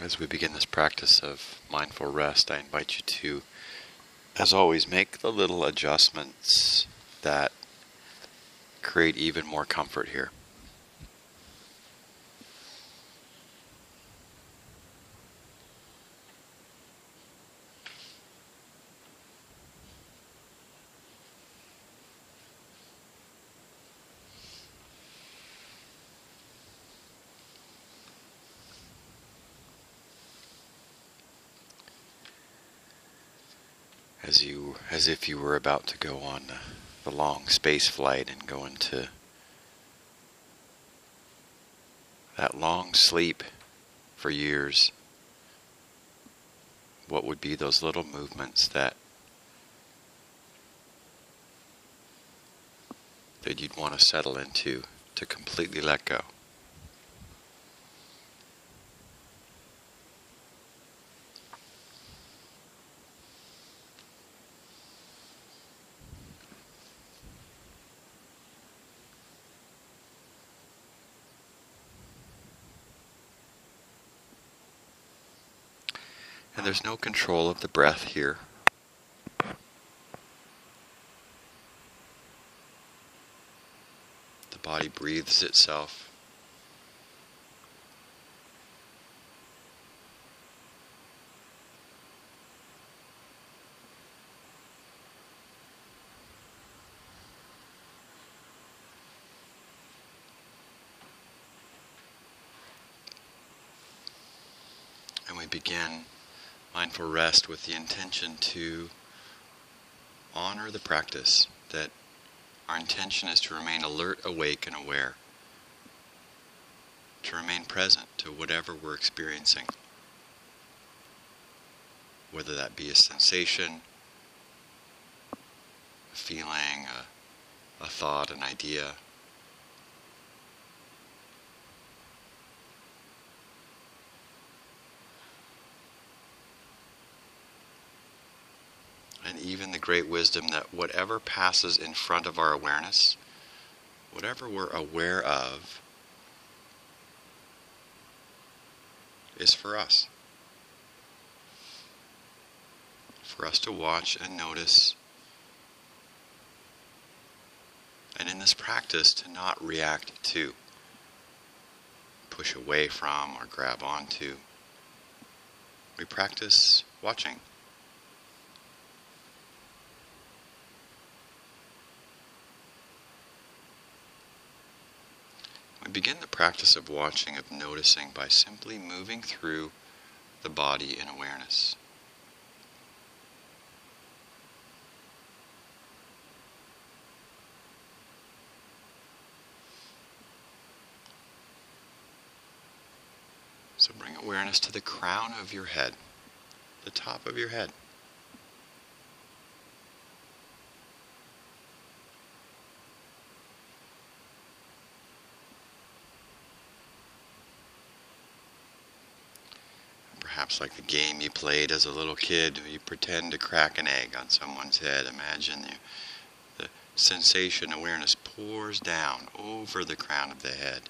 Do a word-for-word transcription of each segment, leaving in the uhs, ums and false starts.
As we begin this practice of mindful rest, I invite you to, as always, make the little adjustments that create even more comfort here. As you, as if you were about to go on the, the long space flight and go into that long sleep for years, what would be those little movements that that you'd want to settle into, to completely let go? And there's no control of the breath here. The body breathes itself. And we begin mindful rest with the intention to honor the practice, that our intention is to remain alert, awake, and aware, to remain present to whatever we're experiencing, whether that be a sensation, a feeling, a, a thought, an idea. And even the great wisdom that whatever passes in front of our awareness, whatever we're aware of, is for us. For us to watch and notice. And in this practice, to not react to, push away from, or grab onto. We practice watching. We begin the practice of watching, of noticing, by simply moving through the body in awareness. So bring awareness to the crown of your head, the top of your head. Perhaps like the game you played as a little kid, you pretend to crack an egg on someone's head. Imagine the, the sensation, awareness pours down over the crown of the head.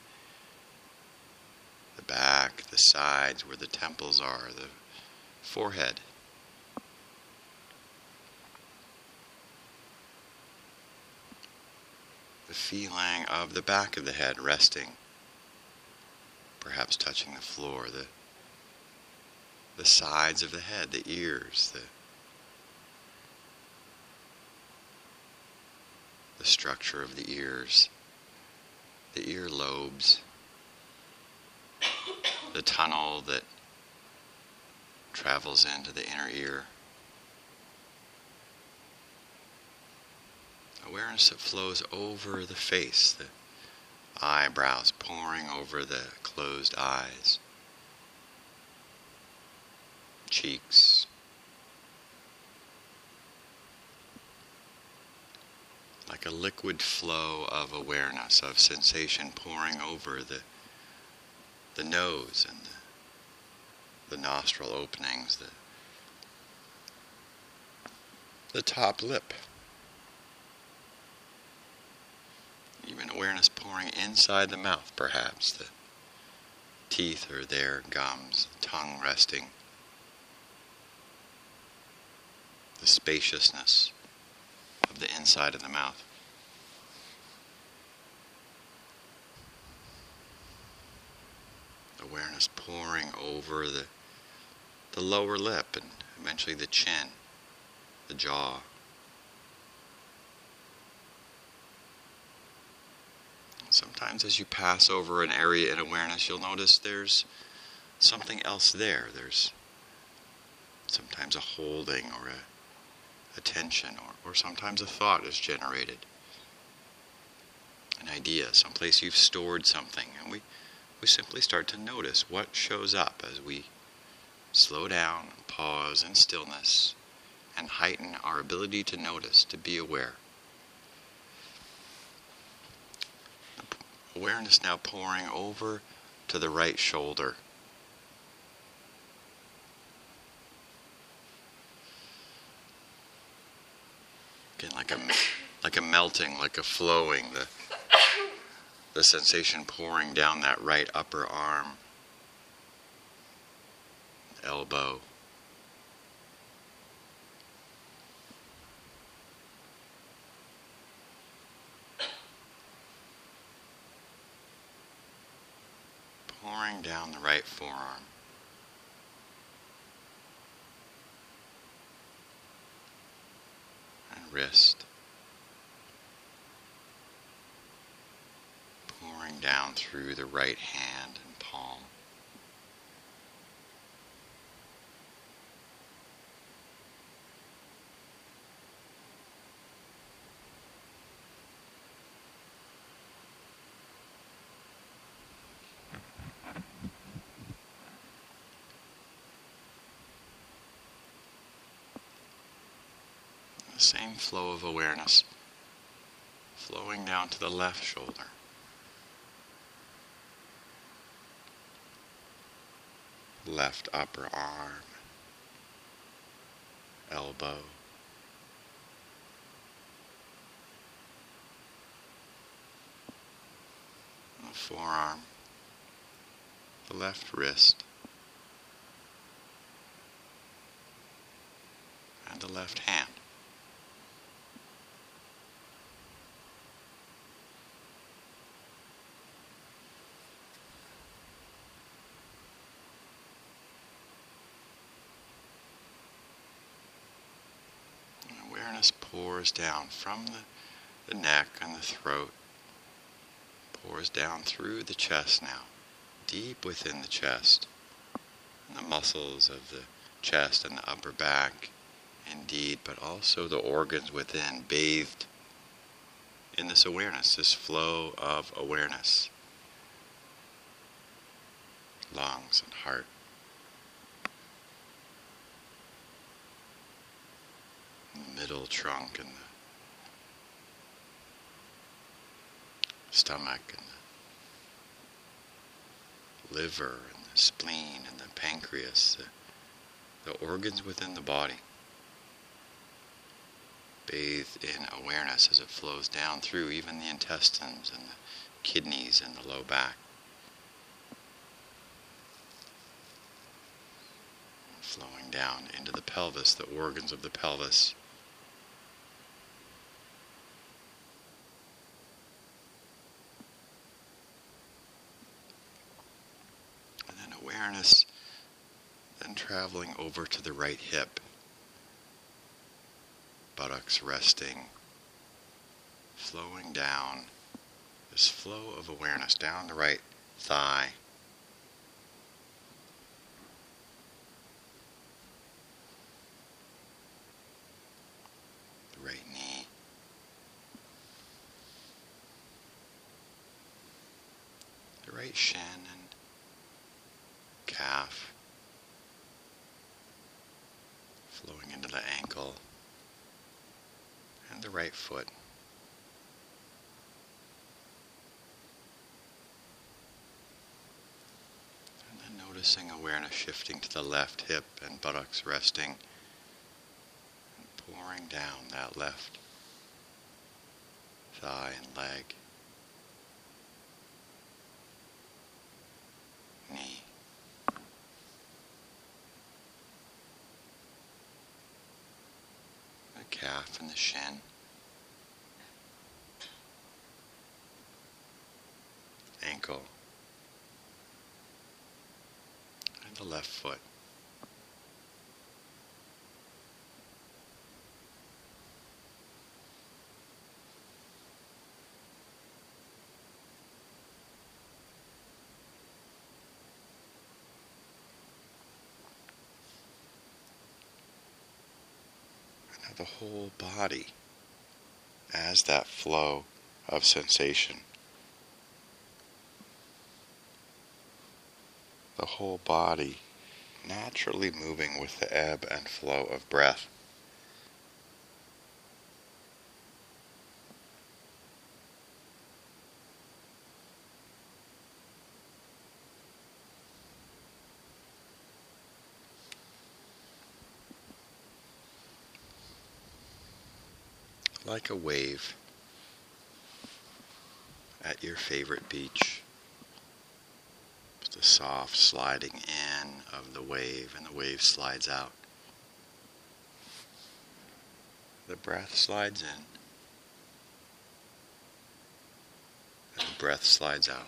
The back, the sides, where the temples are, the forehead. The feeling of the back of the head resting, perhaps touching the floor, the the sides of the head, the ears, the, the structure of the ears, the ear lobes, the tunnel that travels into the inner ear. Awareness that flows over the face, the eyebrows pouring over the closed eyes. Cheeks, like a liquid flow of awareness, of sensation pouring over the the nose and the, the nostril openings, the the top lip. Even awareness pouring inside the mouth, perhaps, the teeth are there, gums, tongue resting. The spaciousness of the inside of the mouth. Awareness pouring over the, the lower lip and eventually the chin, the jaw. Sometimes as you pass over an area in awareness, you'll notice there's something else there. There's sometimes a holding or a, a tension, or, or sometimes a thought is generated. An idea, someplace you've stored something, and we, we simply start to notice what shows up as we slow down, pause in stillness, and heighten our ability to notice, to be aware. Awareness now pouring over to the right shoulder. Again, like a like a melting, like a flowing, the the sensation pouring down that right upper arm, elbow. Pouring down the right forearm. And wrist. Pouring down through the right hand and palm. Same flow of awareness flowing down to the left shoulder. Left upper arm, elbow. The forearm, the left wrist, and the left hand. Awareness pours down from the, the neck and the throat, pours down through the chest now, deep within the chest, and the muscles of the chest and the upper back, indeed, but also the organs within, bathed in this awareness, this flow of awareness. Lungs and heart. Middle trunk and the stomach and the liver and the spleen and the pancreas, the, the organs within the body, bathed in awareness as it flows down through even the intestines and the kidneys and the low back. Flowing down into the pelvis, the organs of the pelvis. And then awareness then traveling over to the right hip. Buttocks resting. Flowing down. This flow of awareness down the right thigh. Right knee, the right shin and calf, flowing into the ankle, and the right foot. And then noticing awareness shifting to the left hip and buttocks resting. Pouring down that left thigh and leg, knee, calf and the shin, ankle, and the left foot. And now the whole body as that flow of sensation. The whole body naturally moving with the ebb and flow of breath. Like a wave at your favorite beach. Just a soft sliding in of the wave, and the wave slides out. The breath slides in, and the breath slides out.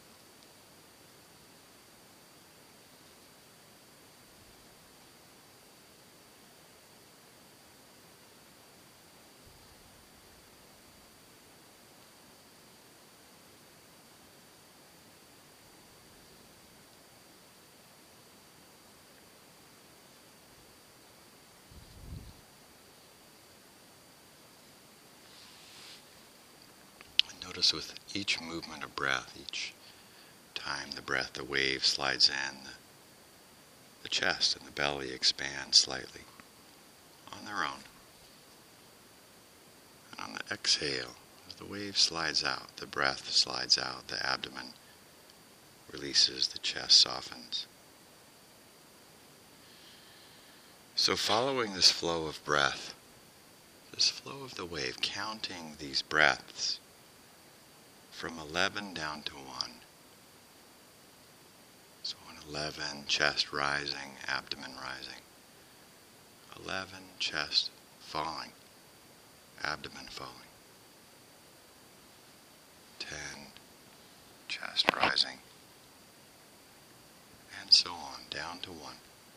Notice with each movement of breath, each time the breath, the wave slides in, the, the chest and the belly expand slightly on their own. And on the exhale, as the wave slides out, the breath slides out, the abdomen releases, the chest softens. So following this flow of breath, this flow of the wave, counting these breaths, from eleven down to one. So on eleven, chest rising, abdomen rising. eleven, chest falling, abdomen falling. ten, chest rising. And so on, down to one.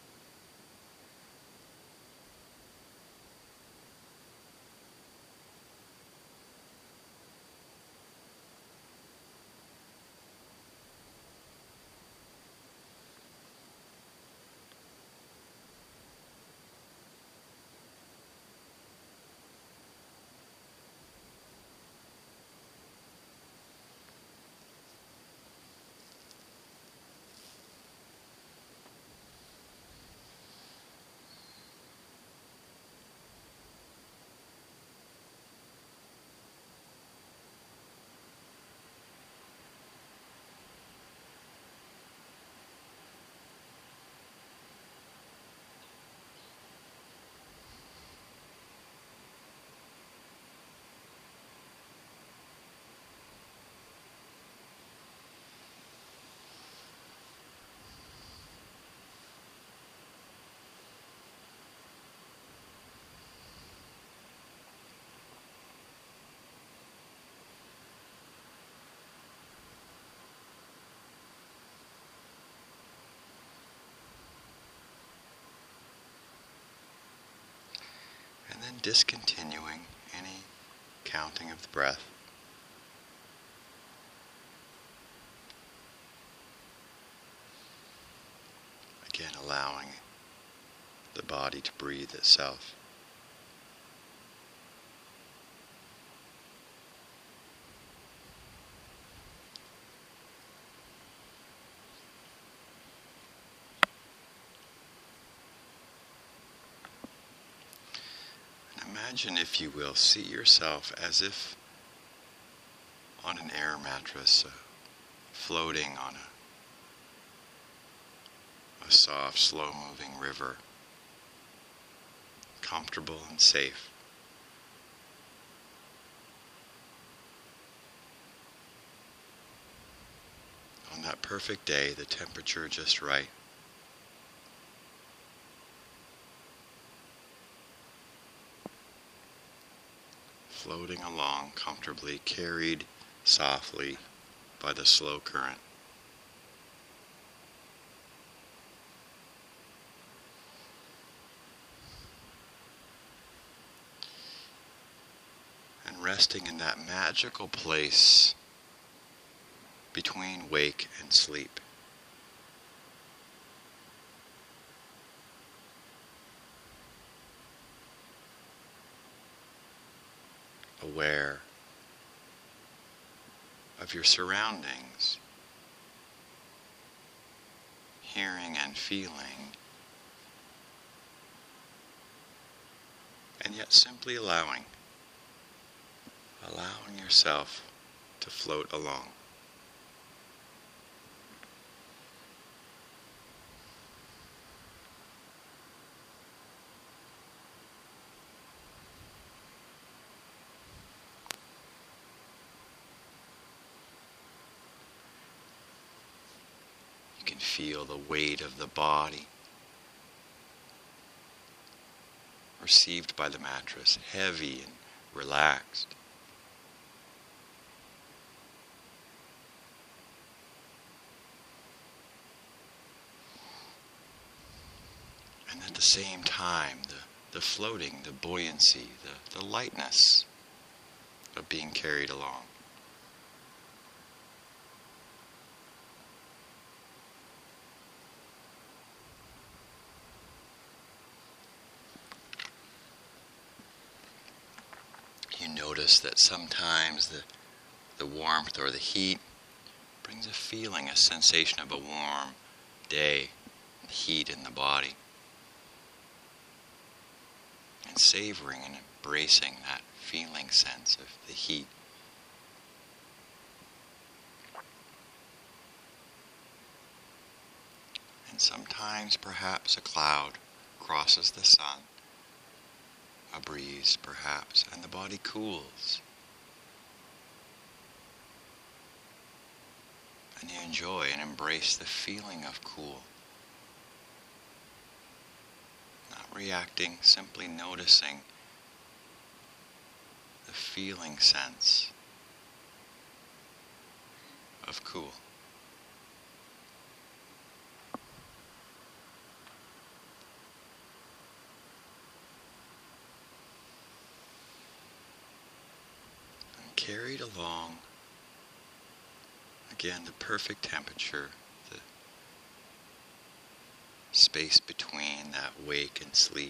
And then discontinuing any counting of the breath. Again, allowing the body to breathe itself. Imagine, if you will, see yourself as if on an air mattress, uh, floating on a, a soft, slow-moving river, comfortable and safe. On that perfect day, the temperature just right. floating along comfortably, carried softly by the slow current. And resting in that magical place between wake and sleep. Aware of your surroundings, hearing and feeling, and yet simply allowing, allowing yourself to float along. You can feel the weight of the body received by the mattress, heavy and relaxed. And at the same time, the, the floating, the buoyancy, the, the lightness of being carried along. You notice that sometimes the, the warmth or the heat brings a feeling, a sensation of a warm day, heat in the body. And savoring and embracing that feeling sense of the heat. And sometimes perhaps a cloud crosses the sun. A breeze, perhaps, and the body cools. And you enjoy and embrace the feeling of cool. Not reacting, simply noticing the feeling sense of cool. Carried along, again, the perfect temperature, the space between that wake and sleep.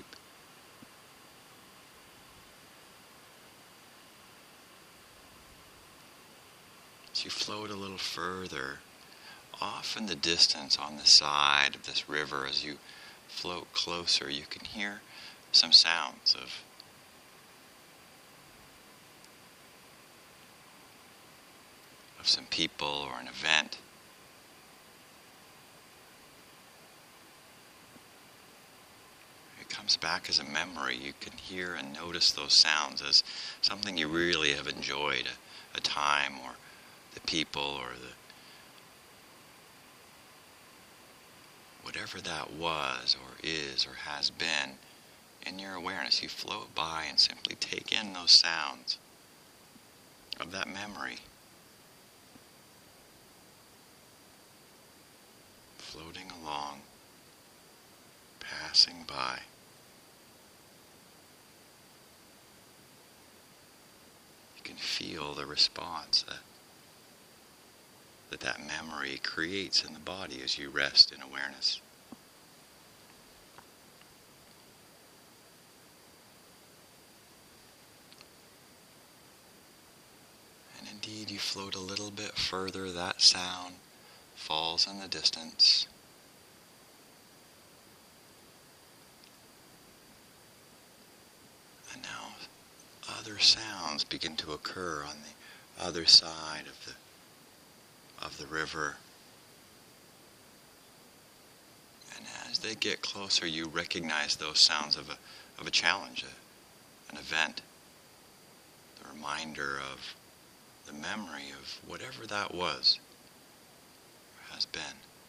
As you float a little further, off in the distance on the side of this river, as you float closer, you can hear some sounds of of some people or an event. It comes back as a memory. You can hear and notice those sounds as something you really have enjoyed, a, a time or the people or the whatever that was or is or has been. In your awareness, you float by and simply take in those sounds of that memory. Floating along, passing by. You can feel the response that, that that memory creates in the body as you rest in awareness. And indeed, you float a little bit further, that sound falls in the distance. And now other sounds begin to occur on the other side of the of the river. And as they get closer, you recognize those sounds of a of a challenge, a, an event, the reminder of the memory of whatever that was. Has been.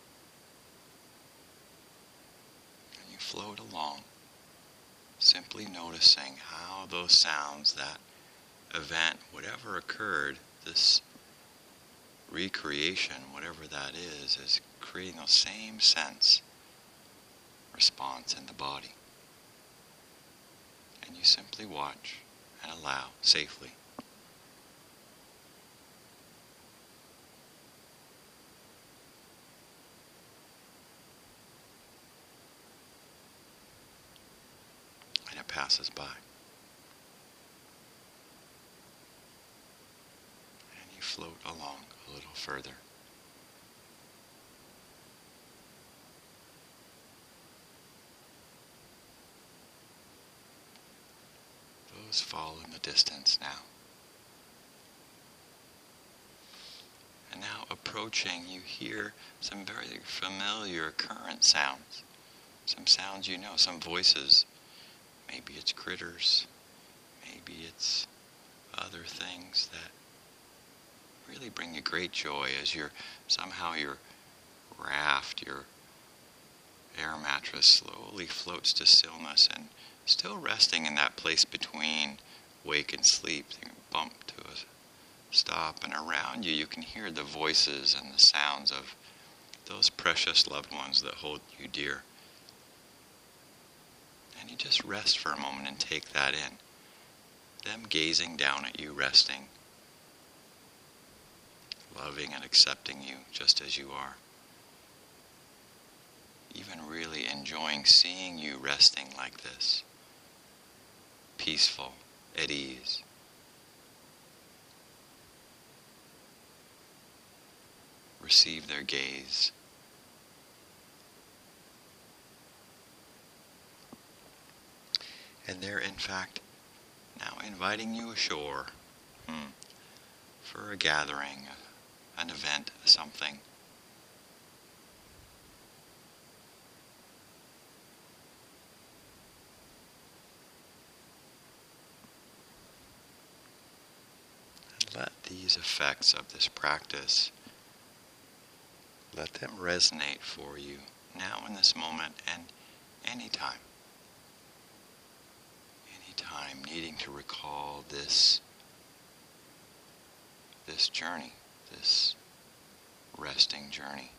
And you float along, simply noticing how those sounds, that event, whatever occurred, this recreation, whatever that is, is creating the same sense response in the body. And you simply watch and allow safely. And it passes by. And you float along a little further. Those fall in the distance now. And now approaching, you hear some very familiar current sounds. Some sounds you know, some voices. Maybe it's critters. Maybe it's other things that really bring you great joy as you're somehow your raft, your air mattress slowly floats to stillness and still resting in that place between wake and sleep. You bump to a stop, and around you you can hear the voices and the sounds of those precious loved ones that hold you dear. And you just rest for a moment and take that in. Them gazing down at you, resting, loving and accepting you just as you are. Even really enjoying seeing you resting like this. Peaceful, at ease. Receive their gaze. And they're in fact now inviting you ashore hmm, for a gathering, an event, something. And let these effects of this practice, let them resonate for you now in this moment and anytime. Time needing to recall this this journey, this resting journey.